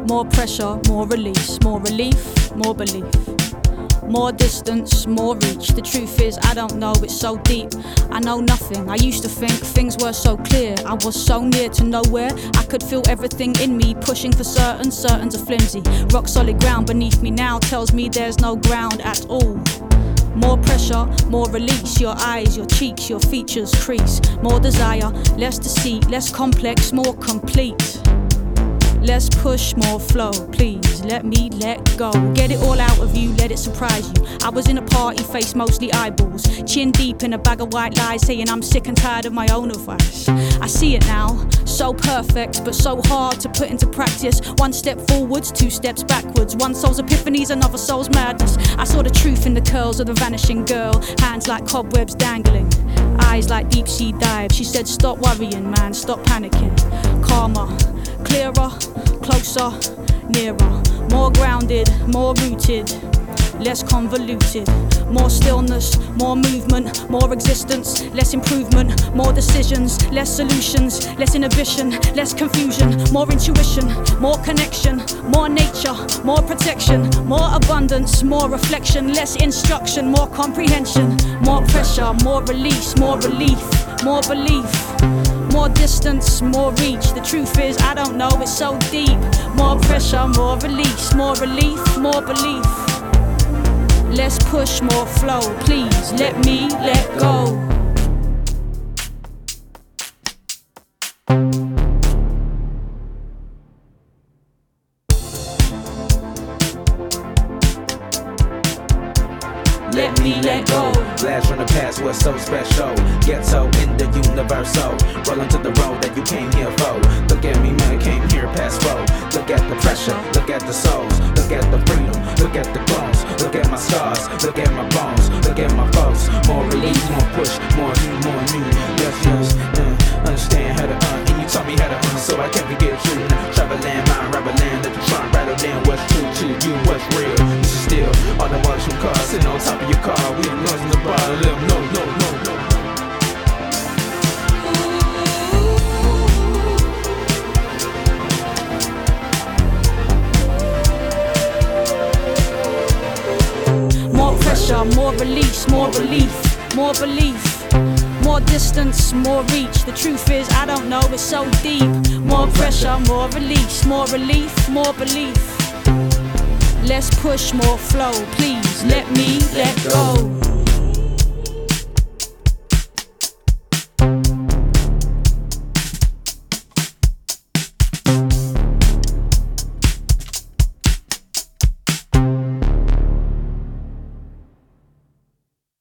More pressure, more release, more relief, more belief. More distance, more reach. The truth is, I don't know, it's so deep. I know nothing. I used to think things were so clear. I was so near to nowhere. I could feel everything in me pushing for certain. Certain's a flimsy. Rock solid ground beneath me now tells me there's no ground at all. More pressure, more release. Your eyes, your cheeks, your features crease. More desire, less deceit, less complex, more complete. Less push, more flow, please let me let go. Get it all out of you, let it surprise you. I was in a party, face mostly eyeballs, chin deep in a bag of white lies, saying I'm sick and tired of my own advice. I see it now, so perfect, but so hard to put into practice. One step forwards, two steps backwards. One soul's epiphanies, another soul's madness. I saw the truth in the curls of the vanishing girl. Hands like cobwebs dangling, eyes like deep sea dives. She said stop worrying man, stop panicking. Calmer, clearer, closer, nearer. More grounded, more rooted, less convoluted. More stillness, more movement, more existence, less improvement. More decisions, less solutions, less inhibition, less confusion. More intuition, more connection, more nature, more protection. More abundance, more reflection, less instruction, more comprehension. More pressure, more release, more relief, more belief. More distance, more reach. The truth is, I don't know, it's so deep. More pressure, more release, more relief, more belief. Less push, more flow. Please let me let go. Let me let go. Blast from the past was so special. Ghetto in the universal. Rolling to the road that you came here for. Look at me, man, I came here past foe. Look at the pressure, look at the souls. Look at the freedom, look at the clones. Look at my scars, look at my bones. Look at my folks. More release, more push, more you, more new. Yes, understand how to and you taught me how to so I can't forget you. Travel land, mind, rubber land. Let the trunk rattle down what's true to you, what's real. This is still all the watch from cars sitting on top of your car. We the noise in the bar. Let them know, no. More pressure, more release, more relief, more belief. More distance, more reach. The truth is, I don't know, it's so deep. More pressure, more release, more relief, more belief. Less push, more flow. Please let me let go.